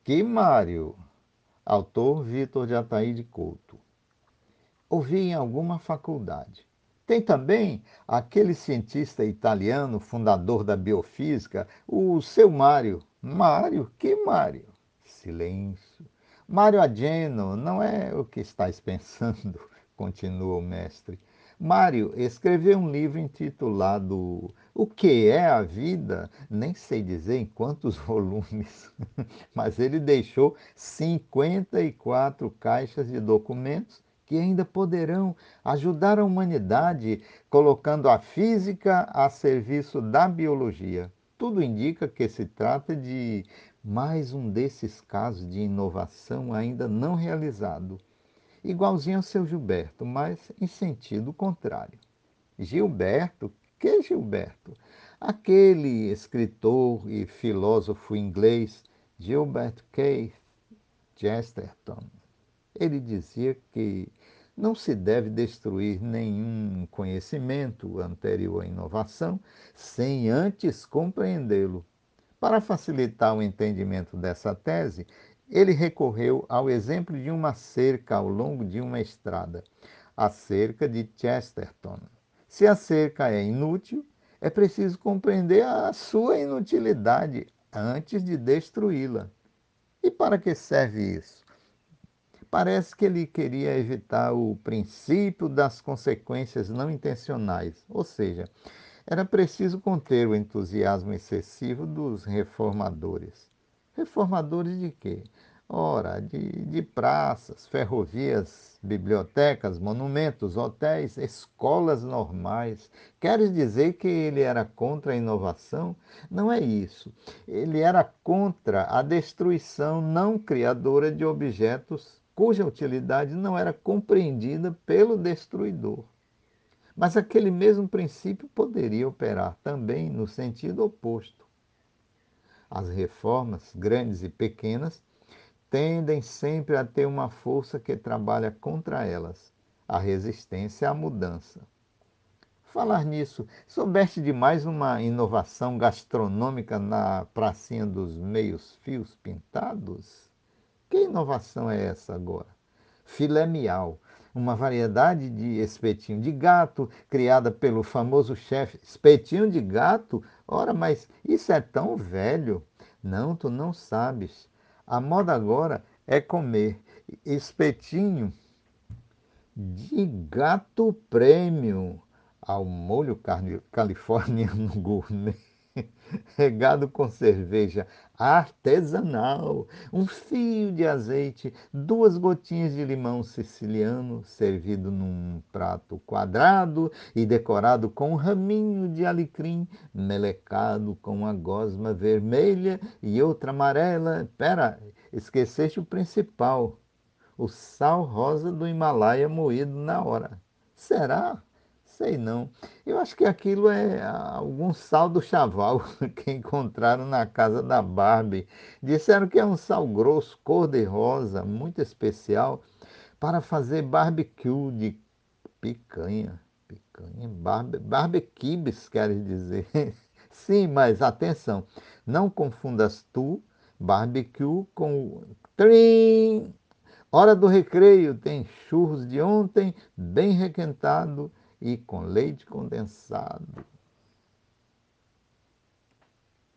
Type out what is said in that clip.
Que Mário? Autor Vitor de Ataíde Couto. Ouvi em alguma faculdade. Tem também aquele cientista italiano, fundador da biofísica, o seu Mário. Mário? Que Mário? Silêncio. Mário Ageno, não é o que estás pensando, continua o mestre. Mário escreveu um livro intitulado O que é a vida? Nem sei dizer em quantos volumes, mas ele deixou 54 caixas de documentos que ainda poderão ajudar a humanidade, colocando a física a serviço da biologia. Tudo indica que se trata de mais um desses casos de inovação ainda não realizado, igualzinho ao seu Gilberto, mas em sentido contrário. Gilberto? Que Gilberto? Aquele escritor e filósofo inglês Gilbert Keith Chesterton. Ele dizia que não se deve destruir nenhum conhecimento anterior à inovação sem antes compreendê-lo. Para facilitar o entendimento dessa tese, ele recorreu ao exemplo de uma cerca ao longo de uma estrada, a cerca de Chesterton. Se a cerca é inútil, é preciso compreender a sua inutilidade antes de destruí-la. E para que serve isso? Parece que ele queria evitar o princípio das consequências não intencionais, ou seja, era preciso conter o entusiasmo excessivo dos reformadores. Reformadores de quê? Ora, de praças, ferrovias, bibliotecas, monumentos, hotéis, escolas normais. Queres dizer que ele era contra a inovação? Não é isso. Ele era contra a destruição não criadora de objetos cuja utilidade não era compreendida pelo destruidor. Mas aquele mesmo princípio poderia operar também no sentido oposto. As reformas, grandes e pequenas, tendem sempre a ter uma força que trabalha contra elas, a resistência à mudança. Falar nisso, soubeste de mais uma inovação gastronômica na pracinha dos meios fios pintados? Que inovação é essa agora? Filé miau, uma variedade de espetinho de gato criada pelo famoso chefe. Espetinho de gato? Ora, mas isso é tão velho. Não, tu não sabes. A moda agora é comer espetinho de gato premium ao molho californiano gourmet, regado com cerveja artesanal, um fio de azeite, 2 gotinhas de limão siciliano, servido num prato quadrado e decorado com um raminho de alecrim, melecado com uma gosma vermelha e outra amarela. Pera, esqueceste o principal, o sal rosa do Himalaia moído na hora. Será? Sei não. Eu acho que aquilo é algum sal do chaval que encontraram na casa da Barbie. Disseram que é um sal grosso, cor-de-rosa, muito especial, para fazer barbecue de picanha. Picanha, barbequibes, queres dizer. Sim, mas atenção, não confundas tu, barbecue, com trim. Hora do recreio tem churros de ontem, bem requentado e com leite condensado.